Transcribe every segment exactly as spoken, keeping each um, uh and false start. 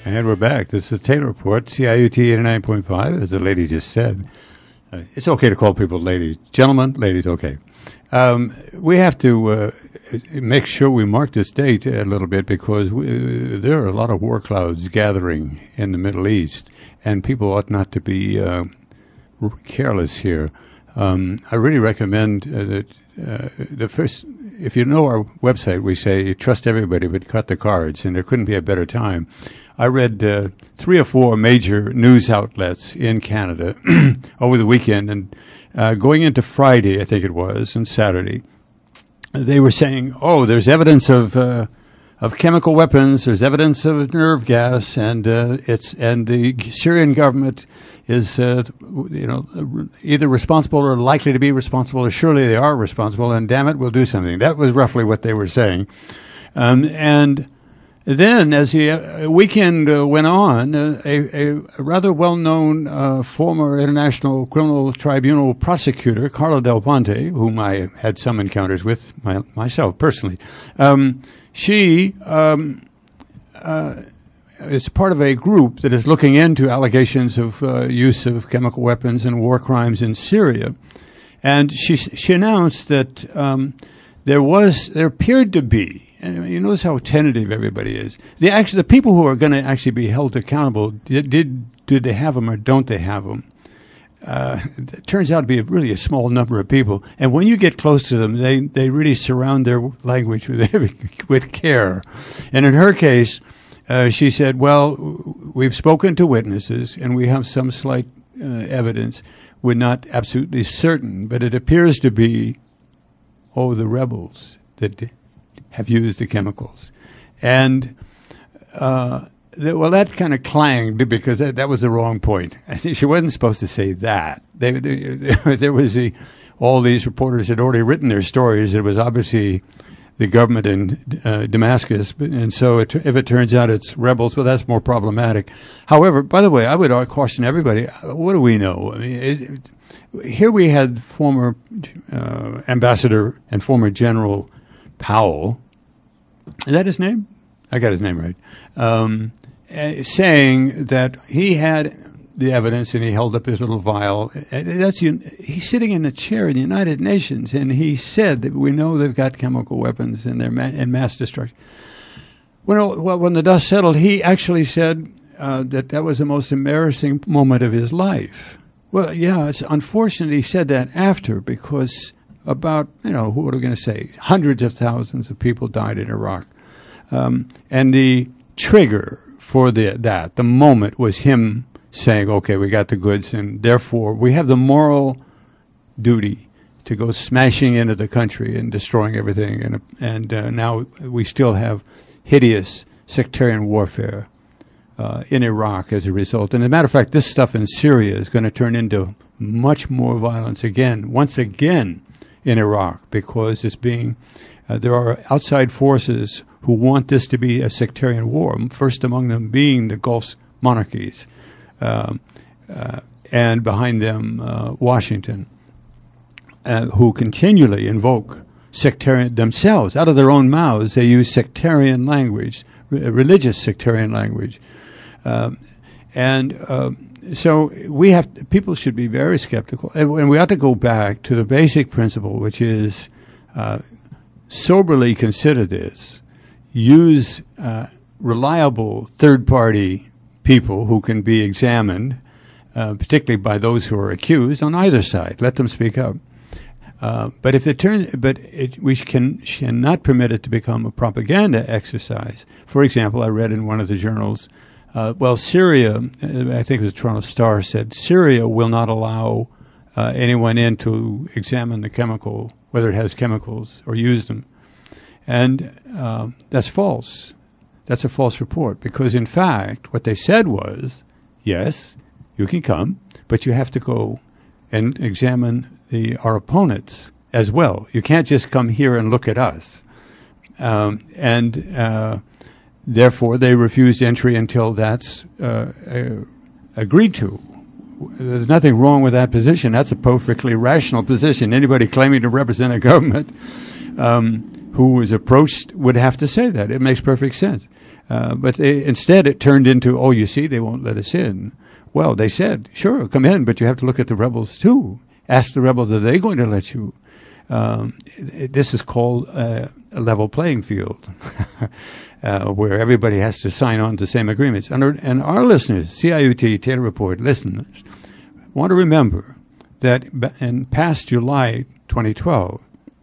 And we're back. This is the Taylor Report, C I U T eighty-nine point five, as the lady just said. Uh, it's okay to call people ladies. Gentlemen, ladies, okay. Um, we have to uh, make sure we mark this date a little bit because we, uh, there are a lot of war clouds gathering in the Middle East, and people ought not to be uh, careless here. Um, I really recommend uh, that uh, the first, if you know our website, we say trust everybody but cut the cards, and there couldn't be a better time. I read uh, three or four major news outlets in Canada over the weekend, and uh, going into Friday, I think it was, and Saturday, they were saying, oh, there's evidence of uh, of chemical weapons, there's evidence of nerve gas, and uh, it's and the Syrian government is, uh, you know, either responsible or likely to be responsible, or surely they are responsible, and damn it, we'll do something. That was roughly what they were saying. Um, and then, as the uh, weekend uh, went on, uh, a, a rather well-known uh, former International Criminal Tribunal prosecutor, Carla Del Ponte, whom I had some encounters with my, myself personally, um, she um, uh, is part of a group that is looking into allegations of uh, use of chemical weapons and war crimes in Syria. And she she announced that um, there was, there appeared to be, and you notice how tentative everybody is. The actually, the people who are going to actually be held accountable, did, did did they have them or don't they have them? Uh, it turns out to be a, really a small number of people. And when you get close to them, they, they really surround their language with with care. And in her case, uh, she said, well, we've spoken to witnesses and we have some slight uh, evidence. We're not absolutely certain, but it appears to be, oh, the rebels that have used the chemicals. And, uh, th- well, that kind of clanged because that, that was the wrong point. I think she wasn't supposed to say that. They, they, there was the, all these reporters had already written their stories. It was obviously the government in uh, Damascus. And so it, if it turns out it's rebels, well, that's more problematic. However, by the way, I would caution everybody, what do we know? I mean, it, it, here we had former uh, ambassador and former General Powell, is that his name? I got his name right. Um, uh, saying that he had the evidence and he held up his little vial. Uh, that's he's sitting in a chair in the United Nations, and he said that we know they've got chemical weapons and they're ma- and mass destruction. When well, when the dust settled, he actually said uh, that that was the most embarrassing moment of his life. Well, yeah, it's unfortunate he said that after because. About, you know, what are we going to say? Hundreds of thousands of people died in Iraq. Um, and the trigger for the, that, the moment, was him saying, okay, we got the goods, and therefore we have the moral duty to go smashing into the country and destroying everything. And, and uh, now we still have hideous sectarian warfare uh, in Iraq as a result. And as a matter of fact, this stuff in Syria is going to turn into much more violence again, once again, in Iraq, because it's being, uh, there are outside forces who want this to be a sectarian war, first among them being the Gulf monarchies, um, uh, and behind them uh, Washington, uh, who continually invoke sectarian themselves. Out of their own mouths, they use sectarian language, re- religious sectarian language. Um, and uh, So we have people should be very skeptical, and we ought to go back to the basic principle, which is uh, soberly consider this. Use uh, reliable third-party people who can be examined, uh, particularly by those who are accused on either side. Let them speak up. Uh, but if it turns, but it, we can cannot permit it to become a propaganda exercise. For example, I read in one of the journals. Uh, well, Syria, I think it was the Toronto Star, said Syria will not allow uh, anyone in to examine the chemical, whether it has chemicals, or use them. And uh, that's false. That's a false report because, in fact, what they said was, yes, you can come, but you have to go and examine the, our opponents as well. You can't just come here and look at us. Um, and... Uh, Therefore, they refused entry until that's uh, uh, agreed to. There's nothing wrong with that position. That's a perfectly rational position. Anybody claiming to represent a government um, who was approached would have to say that. It makes perfect sense. Uh, but they, instead it turned into, oh, you see, they won't let us in. Well, they said, sure, come in, but you have to look at the rebels too. Ask the rebels, are they going to let you? Um, it, this is called uh, a level playing field, uh, where everybody has to sign on to the same agreements. And our, and our listeners, C I U T, Taylor Report listeners, want to remember that in past July twenty twelve,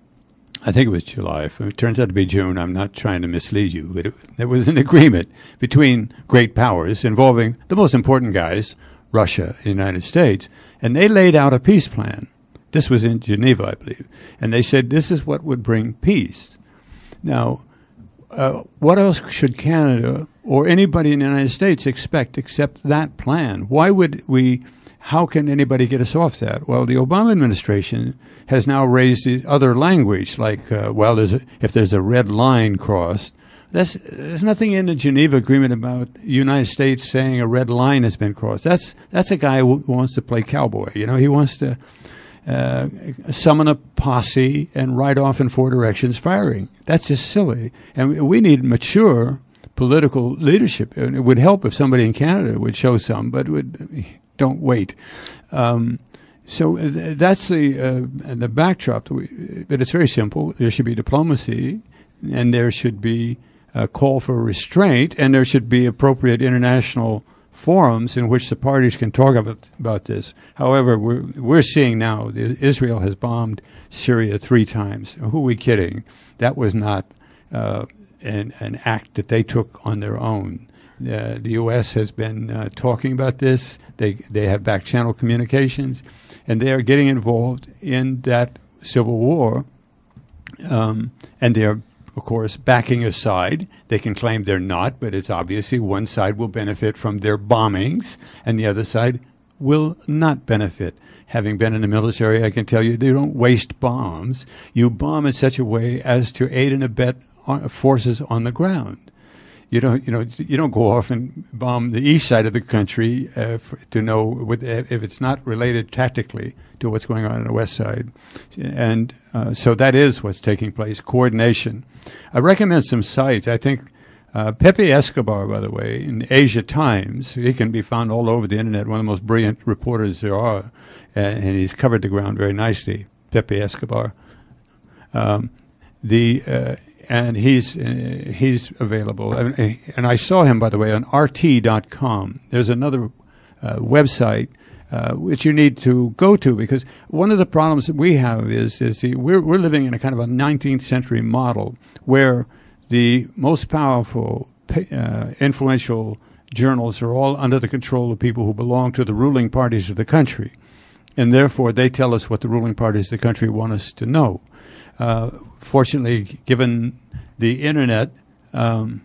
I think it was July, if it turns out to be June, I'm not trying to mislead you, but it, there was an agreement between great powers involving the most important guys, Russia, the United States, and they laid out a peace plan. This was in Geneva, I believe. And they said this is what would bring peace. Now, uh, what else should Canada or anybody in the United States expect except that plan? Why would we, how can anybody get us off that? Well, the Obama administration has now raised the other language, like, uh, well, there's a, if there's a red line crossed, that's, there's nothing in the Geneva Agreement about the United States saying a red line has been crossed. That's, that's a guy who wants to play cowboy. You know, he wants to Uh, summon a posse and ride off in four directions firing. That's just silly. And we need mature political leadership. And it would help if somebody in Canada would show some, but would don't wait. Um, so th- that's the uh, the backdrop. But it's very simple. There should be diplomacy, and there should be a call for restraint, and there should be appropriate international forums in which the parties can talk about, about this. However, we're, we're seeing now that Israel has bombed Syria three times. Who are we kidding? That was not uh, an, an act that they took on their own. Uh, the U S has been uh, talking about this. They they have back-channel communications, and they are getting involved in that civil war, um, and they are, of course, backing a side. They can claim they're not, but it's obviously one side will benefit from their bombings and the other side will not benefit. Having been in the military, I can tell you they don't waste bombs. You bomb in such a way as to aid and abet forces on the ground. You don't, you know, you don't go off and bomb the east side of the country uh, for, to know with, if it's not related tactically to what's going on on the west side. And uh, so that is what's taking place, coordination. I recommend some sites. I think uh, Pepe Escobar, by the way, in the Asia Times, he can be found all over the Internet, one of the most brilliant reporters there are, uh, and he's covered the ground very nicely, Pepe Escobar. Um, the... Uh, And he's uh, he's available. And, and I saw him, by the way, on R T dot com. There's another uh, website uh, which you need to go to, because one of the problems that we have is is the, we're we're living in a kind of a nineteenth century model where the most powerful, uh, influential journals are all under the control of people who belong to the ruling parties of the country, and therefore they tell us what the ruling parties of the country want us to know. Uh, fortunately, given the Internet, um,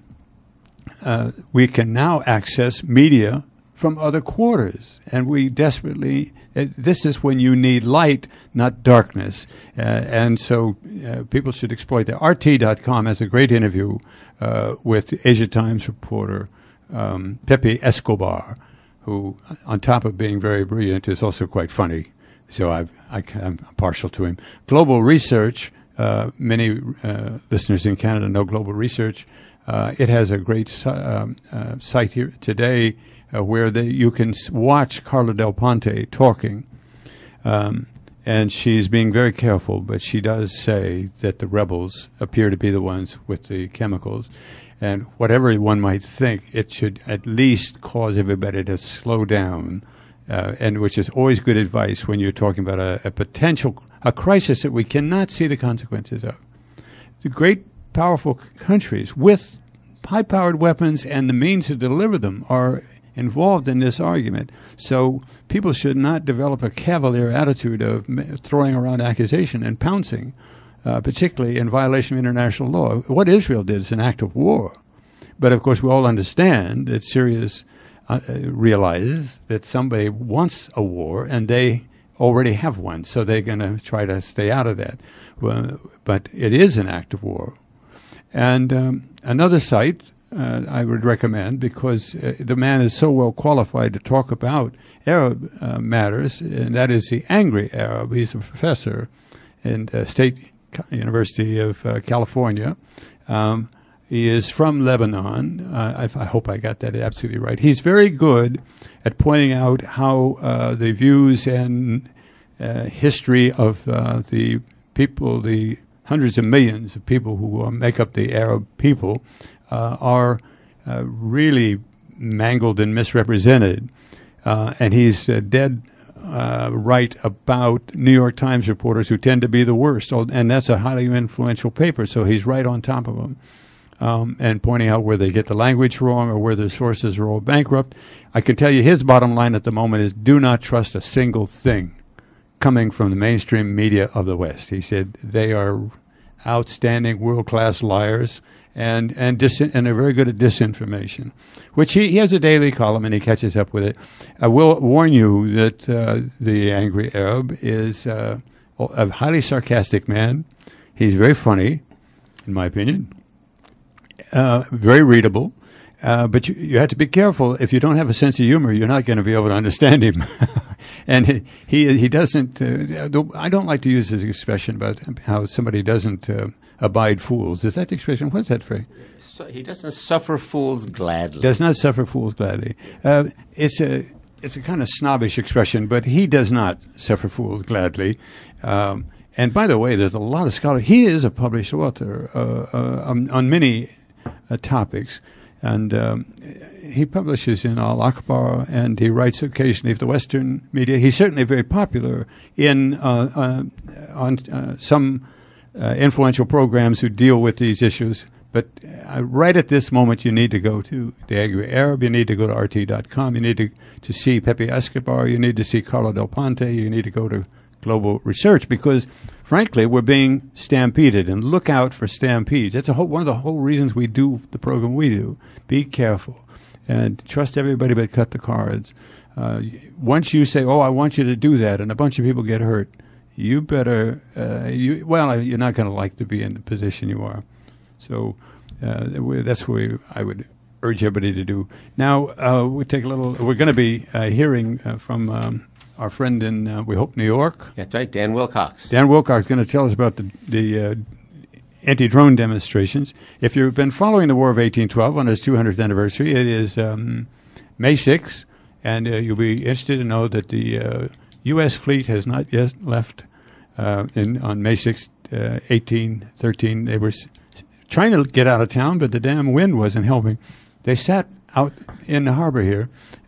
uh, we can now access media from other quarters. And we desperately, uh, this is when you need light, not darkness. Uh, and so uh, people should exploit that. R T dot com has a great interview uh, with Asia Times reporter um, Pepe Escobar, who, on top of being very brilliant, is also quite funny. So I've, I, I'm partial to him. Global Research. Uh, many uh, listeners in Canada know Global Research. Uh, it has a great um, uh, site here today uh, where they, you can s- watch Carla Del Ponte talking. Um, and she's being very careful, but she does say that the rebels appear to be the ones with the chemicals. And whatever one might think, it should at least cause everybody to slow down, uh, and which is always good advice when you're talking about a, a potential a crisis that we cannot see the consequences of. The great, powerful c- countries with high-powered weapons and the means to deliver them are involved in this argument. So people should not develop a cavalier attitude of m- throwing around accusation and pouncing, uh, particularly in violation of international law. What Israel did is an act of war. But, of course, we all understand that Syria uh, realizes that somebody wants a war, and they already have one, so they're going to try to stay out of that. Well, but it is an act of war. And um, another site uh, I would recommend, because uh, the man is so well qualified to talk about Arab uh, matters, and that is the Angry Arab. He's a professor in uh, State University of uh, California. Um, He is from Lebanon. Uh, I, I hope I got that absolutely right. He's very good at pointing out how uh, the views and uh, history of uh, the people, the hundreds of millions of people who uh, make up the Arab people, uh, are uh, really mangled and misrepresented. Uh, and he's uh, dead uh, right about New York Times reporters who tend to be the worst. So, and that's a highly influential paper, so he's right on top of them. Um, and pointing out where they get the language wrong or where their sources are all bankrupt. I can tell you his bottom line at the moment is do not trust a single thing coming from the mainstream media of the West. He said they are outstanding, world-class liars and and, dis- and they're very good at disinformation, which he, he has a daily column and he catches up with it. I will warn you that uh, the Angry Arab is uh, a highly sarcastic man. He's very funny, in my opinion. Uh, very readable, uh, but you, you have to be careful. If you don't have a sense of humor, you're not going to be able to understand him. And he he, he doesn't. Uh, I don't like to use this expression about how somebody doesn't uh, abide fools. Is that the expression? What's that phrase? So he doesn't suffer fools gladly. Does not suffer fools gladly. Uh, it's a it's a kind of snobbish expression, but he does not suffer fools gladly. Um, and by the way, there's a lot of scholars. He is a published author uh, uh, on, on many Uh, topics, and um, he publishes in Al Akhbar, and he writes occasionally for the Western media. He's certainly very popular in uh, uh, on uh, some uh, influential programs who deal with these issues. But uh, right at this moment, you need to go to the Angry Arab. You need to go to R T dot com. You need to to see Pepe Escobar. You need to see Carlo Del Ponte. You need to go to Global Research, because frankly we're being stampeded, and look out for stampedes. That's a whole, one of the whole reasons we do the program we do. Be careful and trust everybody, but cut the cards. Uh, once you say, oh, I want you to do that, and a bunch of people get hurt, you better uh, you well you're not going to like to be in the position you are. So uh, that's what we, I would urge everybody to do. Now uh, we take a little we're going to be uh, hearing uh, from um, our friend in, uh, we hope, New York. That's right, Dan Wilcox. Dan Wilcox is going to tell us about the, the uh, anti-drone demonstrations. If you've been following the War of eighteen twelve on its two hundredth anniversary, it is um, May sixth, and uh, you'll be interested to know that the uh, U S fleet has not yet left uh, in on May sixth, uh, eighteen thirteen. They were s- trying to get out of town, but the damn wind wasn't helping. They sat out in the harbor here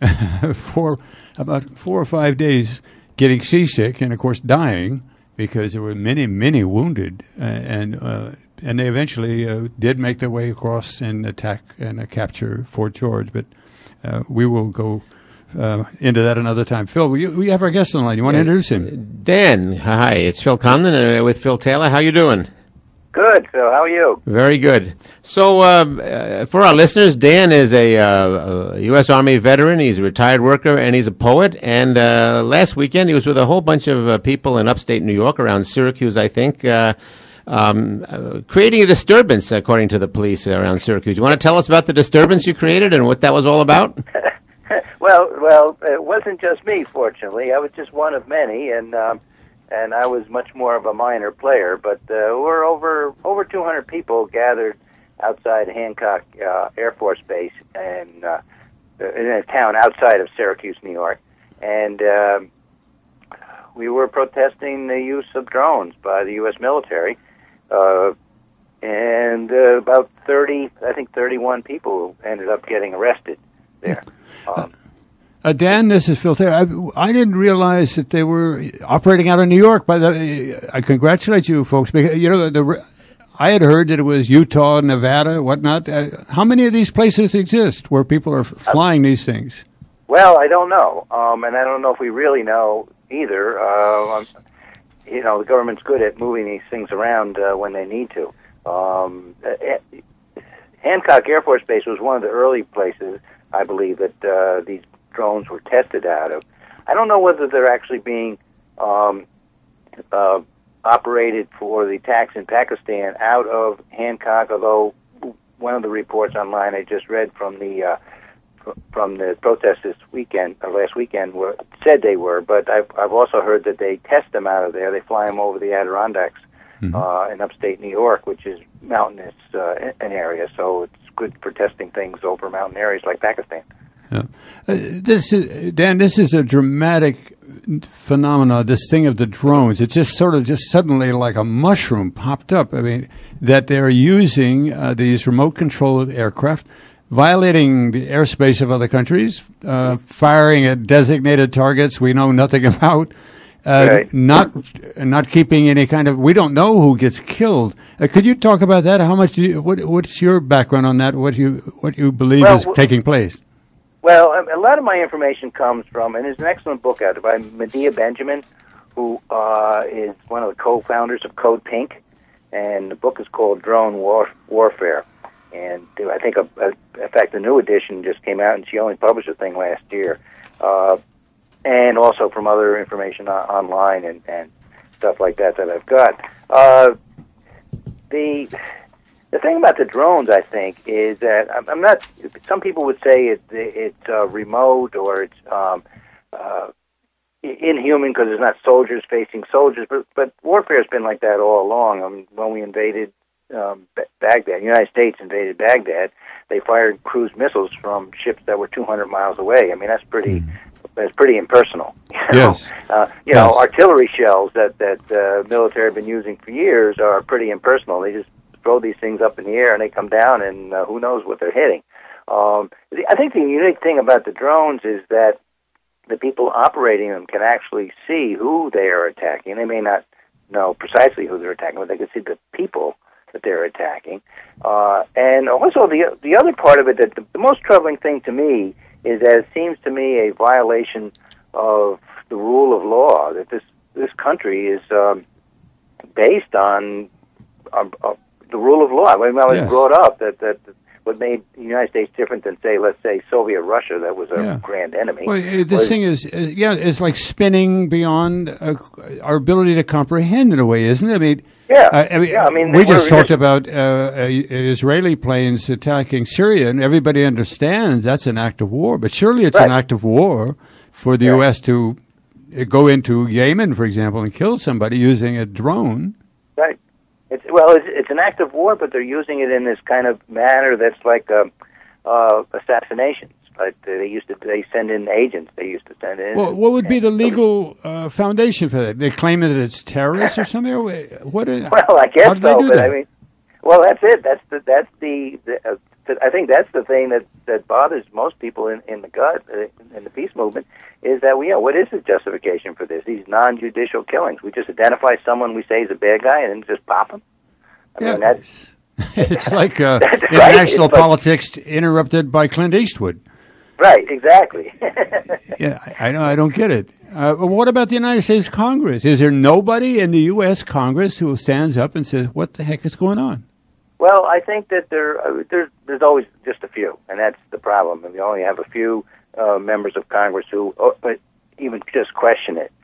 for about four or five days getting seasick and, of course, dying because there were many, many wounded. Uh, and uh, and they eventually uh, did make their way across and attack and uh, capture Fort George. But uh, we will go uh, into that another time. Phil, we, we have our guest on the line. You want to introduce him? Dan, hi. It's Phil Conlon uh, with Phil Taylor. How you doing? Good, Phil. How are you? Very good. So, uh, uh, for our listeners, Dan is a, uh, a U S Army veteran. He's a retired worker, and he's a poet. And uh, last weekend, he was with a whole bunch of uh, people in upstate New York, around Syracuse, I think, uh, um, uh, creating a disturbance, according to the police around Syracuse. You want to tell us about the disturbance you created and what that was all about? well, well, it wasn't just me, fortunately. I was just one of many, and um, and I was much more of a minor player. But uh, we're over over two hundred people gathered outside Hancock uh, Air Force Base and uh, in a town outside of Syracuse, New York, and um, we were protesting the use of drones by the U S military. Uh, and uh, about thirty, I think thirty-one people ended up getting arrested there. Um, Uh, Dan, this is Phil Taylor. I, I didn't realize that they were operating out of New York. But I congratulate you, folks. Because you know, the, I had heard that it was Utah, Nevada, whatnot. Uh, how many of these places exist where people are flying these things? Well, I don't know, um, and I don't know if we really know either. Uh, you know, the government's good at moving these things around uh, when they need to. Um, uh, Hancock Air Force Base was one of the early places, I believe, that uh, these drones were tested out of. I don't know whether they're actually being um, uh, operated for the attacks in Pakistan out of Hancock, although one of the reports online I just read from the uh, fr- from the protests this weekend, or last weekend, were, said they were, but I've, I've also heard that they test them out of there. They fly them over the Adirondacks mm-hmm. uh, in upstate New York, which is mountainous uh, an area. So it's good for testing things over mountain areas like Pakistan. Yeah. Uh, this is, Dan, this is a dramatic phenomenon, this thing of the drones. It just sort of just suddenly like a mushroom popped up. I mean, that they're using uh, these remote-controlled aircraft, violating the airspace of other countries, uh, firing at designated targets we know nothing about, uh, right. not not keeping any kind of. We don't know who gets killed. Uh, could you talk about that? How much? Do you, what What's your background on that? What you what you believe well, is w- taking place? Well, a lot of my information comes from, and there's an excellent book out there by Medea Benjamin, who uh, is one of the co-founders of Code Pink, and the book is called Drone War- Warfare. And I think, a, a, in fact, the new edition just came out, and she only published a thing last year. Uh, and also from other information on, online and, and stuff like that that I've got. Uh, the the thing about the drones, I think, is that I'm, I'm not. Some people would say it, it's uh, remote or it's um, uh, inhuman because it's not soldiers facing soldiers. But but warfare has been like that all along. I mean, when we invaded um, Baghdad, the United States invaded Baghdad, they fired cruise missiles from ships that were two hundred miles away. I mean, that's pretty. Mm. It's pretty impersonal. You know? Yes. Uh, you yes. know, artillery shells that that uh, military have been using for years are pretty impersonal. They just throw these things up in the air and they come down, and uh, who knows what they're hitting. Um, I think the unique thing about the drones is that the people operating them can actually see who they are attacking. They may not know precisely who they're attacking, but they can see the people that they're attacking. Uh, and also the the other part of it, that the, the most troubling thing to me is that it seems to me a violation of the rule of law, that this, this country is um, based on uh, uh, the rule of law. I mean, I was yes. brought up that, that what made the United States different than, say, let's say, Soviet Russia, that was a yeah. grand enemy. Well, this was, thing is, uh, yeah, it's like spinning beyond uh, our ability to comprehend in a way, isn't it? I mean, Yeah, uh, I mean, yeah, I mean we just talked just, about uh, uh, Israeli planes attacking Syria, and everybody understands that's an act of war. But surely it's right. an act of war for the yeah. U S to go into Yemen, for example, and kill somebody using a drone. Right. It's, well, it's, it's an act of war, but they're using it in this kind of manner that's like uh, uh, assassinations. Like they used to, they send in agents. They used to send in. Well, what would be the legal uh, foundation for that? They claim that it's terrorists or something. Or what? Is, well, I guess how do they so. do But that? I mean, well, that's it. That's the that's the. the uh, I think that's the thing that, that bothers most people in, in the gut uh, in the peace movement is that we, you know, what is the justification for this? These non-judicial killings. We just identify someone we say is a bad guy and then just pop him. I yeah, mean, that's it's like uh, right? international it's like, politics interrupted by Clint Eastwood. Right, exactly. yeah, I, I know. I don't get it. Uh, but what about the United States Congress? Is there nobody in the U S Congress who stands up and says, "What the heck is going on"? Well, I think that there uh, there's there's always just a few, and that's the problem. And we only have a few uh, members of Congress who uh, even just question it.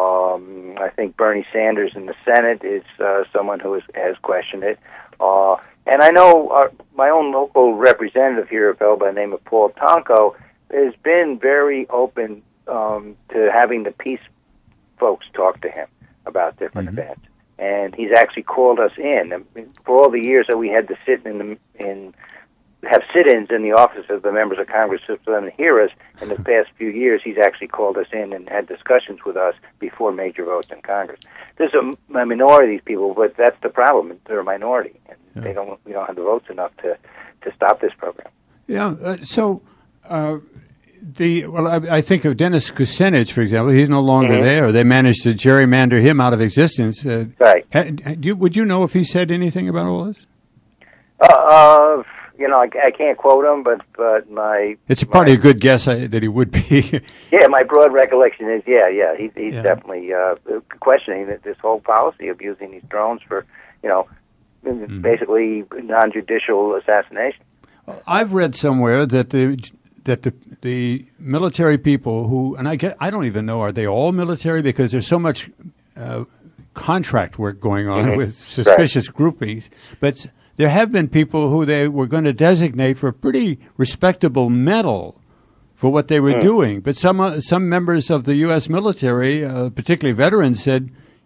Um, I think Bernie Sanders in the Senate is uh, someone who is, has questioned it. Uh, and I know our, my own local representative here, a fellow by the name of Paul Tonko, has been very open um, to having the peace folks talk to him about different mm-hmm. events. And he's actually called us in. I mean, for all the years that we had to sit in the, in have sit-ins in the office of the members of Congress for them to hear us, in the past few years, he's actually called us in and had discussions with us before major votes in Congress. There's a, a minority of these people, but that's the problem. They're a minority, and yeah. they don't. We don't have the votes enough to, to stop this program. Yeah. Uh, so. Uh, The well, I, I think of Dennis Kucinich, for example. He's no longer mm-hmm. there. They managed to gerrymander him out of existence. Uh, right. Ha, do you, would you know if he said anything about all this? Uh, uh you know, I, I can't quote him, but but my it's probably my, a good guess I, that he would be. yeah, my broad recollection is yeah, yeah. He, he's yeah. definitely uh, questioning this whole policy of using these drones for, you know, mm-hmm. basically non-judicial assassination. I've read somewhere that the. that the the military people who, and I get, I don't even know, are they all military? Because there's so much uh, contract work going on mm-hmm. with suspicious right. groupings. But there have been people who they were going to designate for a pretty respectable medal for what they were mm. doing. But some uh, some members of the U S military, uh, particularly veterans, said,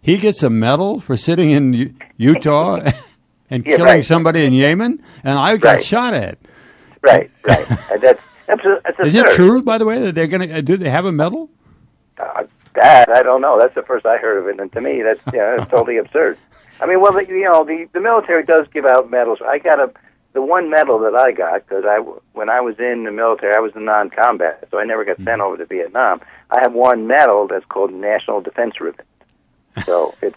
he gets a medal for sitting in U- Utah and Yeah, killing right. somebody in Yemen, and I got Right. shot at. Right, right. And that's that's, a, that's Is it absurd. true, by the way, that they're going to do? They have a medal? Uh, that I don't know. That's the first I heard of it, and to me, that's yeah, that's totally absurd. I mean, well, the, you know, the the military does give out medals. I got a the one medal that I got because I when I was in the military, I was in non-combat, so I never got sent over to Vietnam. I have one medal that's called National Defense Ribbon. So it's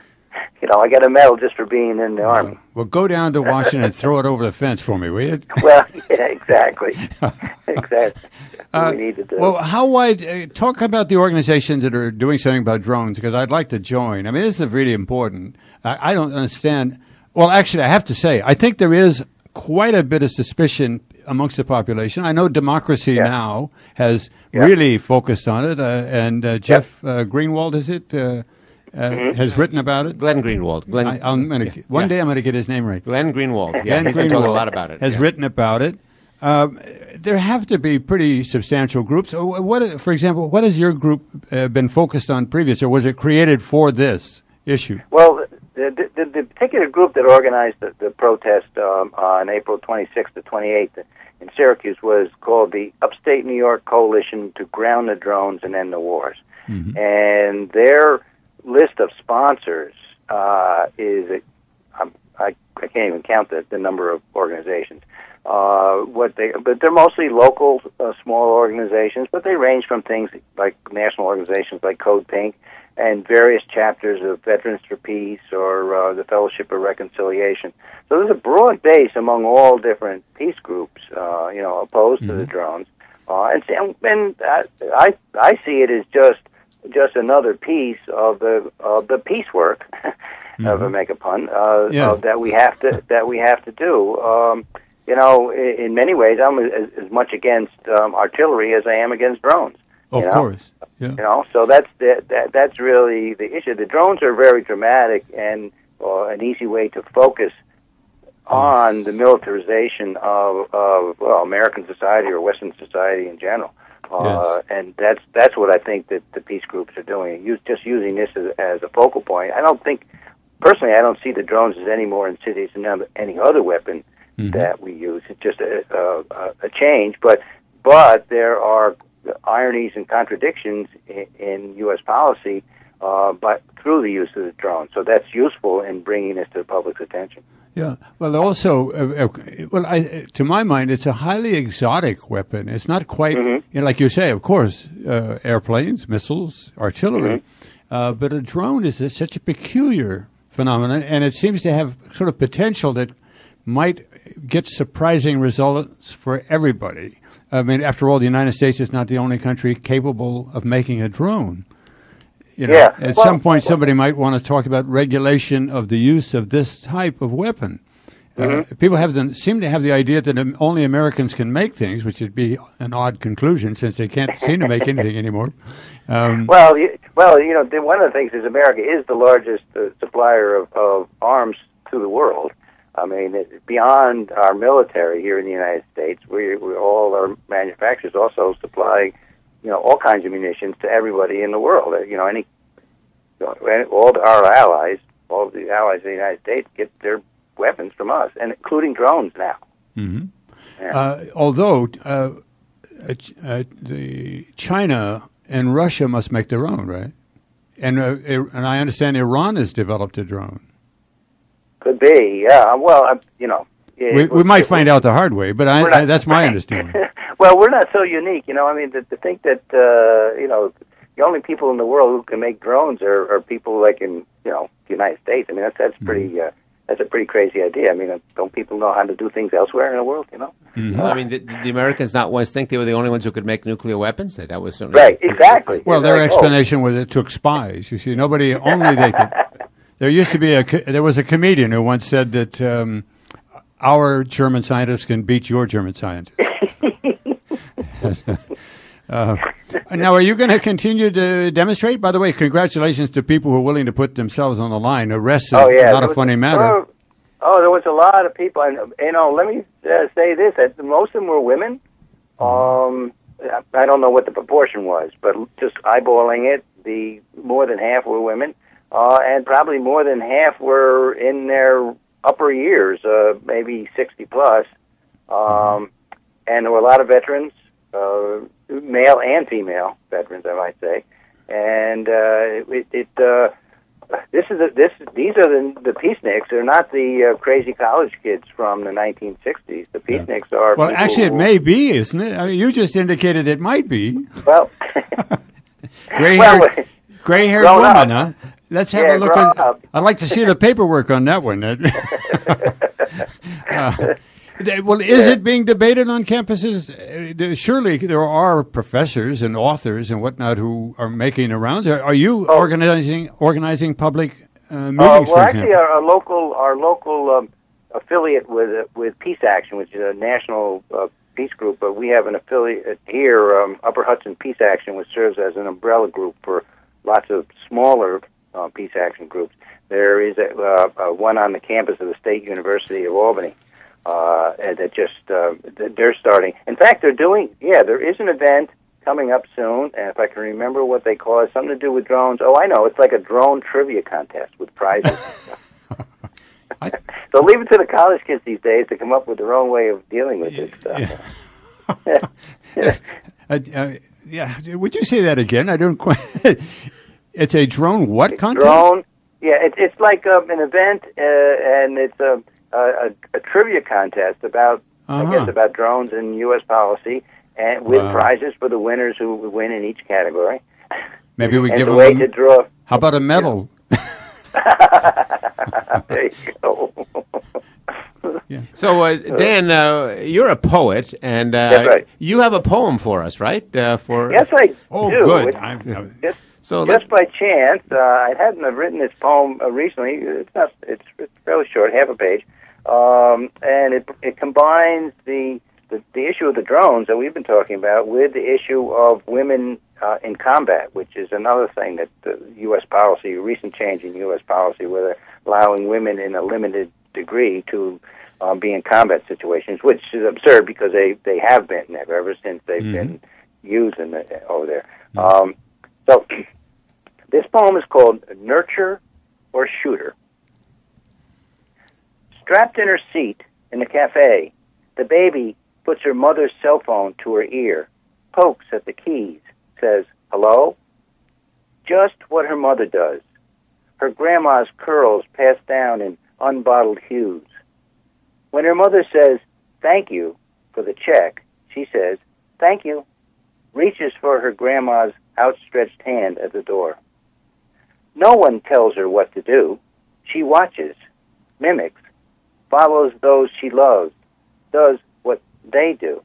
you know, I got a medal just for being in the Army. Well, go down to Washington and throw it over the fence for me, will you? Well, yeah, exactly, exactly. That's what Uh, we need to do. Well, how wide? Uh, talk about the organizations that are doing something about drones, because I'd like to join. I mean, this is really important. I, I don't understand. Well, actually, I have to say, I think there is quite a bit of suspicion amongst the population. I know Democracy Yeah. Now! Has Yeah. really focused on it, uh, and uh, Jeff uh, Greenwald, is it, uh, uh, Mm-hmm. has written about it. Glenn Greenwald. Glenn, I, I'm gonna, one yeah. day I'm going to get his name right. Glenn Greenwald. Yeah, Glenn he's been talking a Greenwald lot about it. Has yeah. written about it. Um, there have to be pretty substantial groups. Uh, What, for example, what has your group uh, been focused on previous, or was it created for this issue? Well, the, the, the particular group that organized the, the protest um, on April twenty-sixth to twenty-eighth in Syracuse was called the Upstate New York Coalition to Ground the Drones and End the Wars. Mm-hmm. And their list of sponsors uh, is, um, I, I can't even count the, the number of organizations. Uh, what they, but they're mostly local, uh, small organizations, but they range from things like national organizations like Code Pink and various chapters of Veterans for Peace or uh, the Fellowship of Reconciliation. So there's a broad base among all different peace groups, uh, you know, opposed mm-hmm. to the drones. Uh, and and I, I I see it as just just another piece of the of the piecework, mm-hmm. of a make a pun, uh, yeah. of that we have to that we have to do. Um, you know, in, in many ways, I'm as, as much against um, artillery as I am against drones. Of you know? course, yeah. You know, so that's the, that that's really the issue. The drones are very dramatic and uh, an easy way to focus on the militarization of, of well, American society or Western society in general. Uh, yes. And that's that's what I think that the peace groups are doing. Use, just using this as, as a focal point. I don't think, personally, I don't see the drones as any more insidious than any other weapon mm-hmm. that we use. It's just a, a, a change. But but there are ironies and contradictions in, in U S policy, uh, but through the use of the drone. So that's useful in bringing this to the public's attention. Yeah. Well, also, uh, uh, well, I, to my mind, it's a highly exotic weapon. It's not quite, mm-hmm. you know, like you say, of course, uh, airplanes, missiles, artillery, mm-hmm. uh, but a drone is a, such a peculiar phenomenon, and it seems to have sort of potential that might get surprising results for everybody. I mean, after all, the United States is not the only country capable of making a drone. You know, yeah. At well, some point, somebody might want to talk about regulation of the use of this type of weapon. Mm-hmm. Uh, people have the, seem to have the idea that only Americans can make things, which would be an odd conclusion since they can't seem to make anything anymore. Um, well, you, well, you know, the, one of the things is America is the largest uh, supplier of, of arms to the world. I mean, it, beyond our military here in the United States, we, we all our manufacturers also supply, you know, all kinds of munitions to everybody in the world. You know, any, you know, all the, our allies, all the allies of the United States get their weapons from us, and including drones now. Mm-hmm. Yeah. Uh, although uh, uh, the China and Russia must make their own, right? And uh, and I understand Iran has developed a drone. Could be, yeah. Well, I, you know, it, we we might find out the hard way, but I, not, I, that's my understanding. Well, we're not so unique, you know. I mean, to, to think that uh, you know the only people in the world who can make drones are, are people like in you know the United States. I mean, that's that's pretty uh, that's a pretty crazy idea. I mean, don't people know how to do things elsewhere in the world? You know. Mm-hmm. Well, I mean, the, the Americans not once think they were the only ones who could make nuclear weapons. That was certainly right. Exactly. Well, their like, explanation oh. was it took spies. You see, nobody only they could. There used to be a there was a comedian who once said that um, our German scientists can beat your German scientists. uh, now, are you going to continue to demonstrate? By the way, congratulations to people who are willing to put themselves on the line. Arrest is oh, yeah. not a was, funny matter. Oh, oh, there was a lot of people, and you know, let me uh, say this: that most of them were women. Um, I don't know what the proportion was, but just eyeballing it, the more than half were women. uh, and probably more than half were in their upper years, uh, maybe sixty plus. Um, mm-hmm. And there were a lot of veterans, uh, male and female veterans, I might say. And uh, it, it uh, this is a, this these are the the peaceniks. They're not the uh, crazy college kids from the nineteen sixties. The peaceniks yeah. are well. Actually, it may be, isn't it? I mean, you just indicated it might be. Well, gray-haired, well, gray-haired woman, huh? Let's have yeah, a look. At, up. I'd like to see the paperwork on that one. uh, well, is yeah. it being debated on campuses? Uh, surely there are professors and authors and whatnot who are making the rounds. Are, are you oh. organizing organizing public uh, meetings? Uh, well, for actually, example? our, our local our local um, affiliate with uh, with Peace Action, which is a national uh, peace group, but we have an affiliate here, um, Upper Hudson Peace Action, which serves as an umbrella group for lots of smaller uh, peace action groups. There is a, uh, uh, one on the campus of the State University of Albany uh, that just uh, they're starting. In fact, they're doing yeah. There is an event coming up soon, and if I can remember what they call it, something to do with drones. Oh, I know. It's like a drone trivia contest with prizes. I, so leave it to the college kids these days to come up with their own way of dealing with this stuff. Yeah. yeah. uh, uh, yeah. Would you say that again? I don't quite. It's a drone what contest? Drone. Yeah, it, it's like um, an event, uh, and it's a, a, a trivia contest about, uh-huh. I guess, about drones and U S policy, and with wow. prizes for the winners who win in each category. Maybe we and give the them way a, to draw. How about a medal? There you go. Yeah. So, uh, Dan, uh, you're a poet, and uh, That's right. you have a poem for us, right? Uh, for yes, I oh, do. good. It's, just so just by chance, uh, I hadn't written this poem uh, recently. It's not. It's, it's fairly short, half a page, um, and it it combines the, the the issue of the drones that we've been talking about with the issue of women uh, in combat, which is another thing that the U S policy, recent change in U S policy, where they're allowing women in a limited degree to um, be in combat situations, which is absurd because they, they have been there ever since they've mm-hmm. been used in the, over there. Mm-hmm. Um, so this poem is called Nurture or Shooter. Strapped in her seat in the cafe, the baby puts her mother's cell phone to her ear, pokes at the keys, says, hello? Just what her mother does. Her grandma's curls passed down in unbottled hues. When her mother says, thank you for the check, she says, thank you, reaches for her grandma's outstretched hand at the door. No one tells her what to do. She watches, mimics, follows those she loves, does what they do.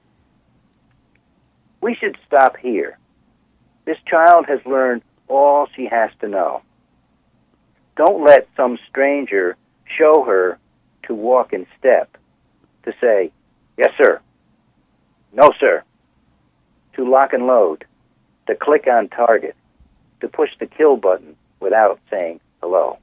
We should stop here. This child has learned all she has to know. Don't let some stranger show her to walk in step, to say, yes, sir, no, sir, to lock and load, to click on target, to push the kill button without saying hello.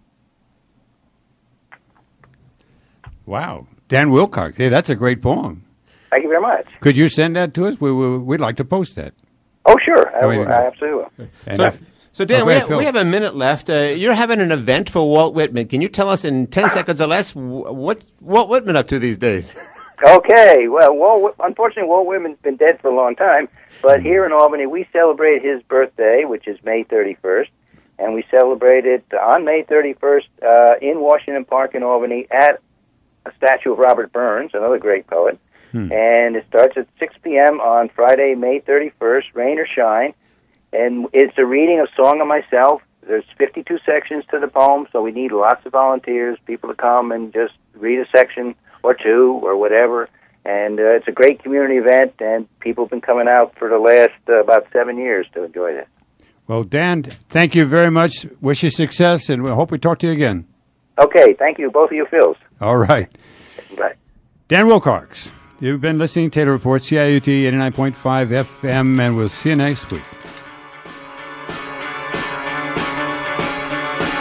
Wow. Dan Wilcox. Hey, that's a great poem. Thank you very much. Could you send that to us? We, we, we'd like to post that. Oh, sure. I, will, I absolutely will. So, if, so Dan, oh, we, have, we have a minute left. Uh, you're having an event for Walt Whitman. Can you tell us in ten seconds or less what's Walt Whitman up to these days? Okay. Well, Walt, unfortunately, Walt Whitman's been dead for a long time. But here in Albany, we celebrate his birthday, which is May thirty-first. And we celebrate it on May thirty-first uh, in Washington Park in Albany at a statue of Robert Burns, another great poet. Hmm. And it starts at six p.m. on Friday, May thirty-first, rain or shine. And it's a reading of Song of Myself. There's fifty-two sections to the poem, so we need lots of volunteers, people to come and just read a section or two or whatever. And uh, it's a great community event, and people have been coming out for the last uh, about seven years to enjoy this. Well, Dan, thank you very much. Wish you success, and we hope we talk to you again. Okay, thank you, both of you, Phils. All right. Bye. Dan Wilcox. You've been listening to Taylor Report, C I U T eighty-nine point five F M, and we'll see you next week.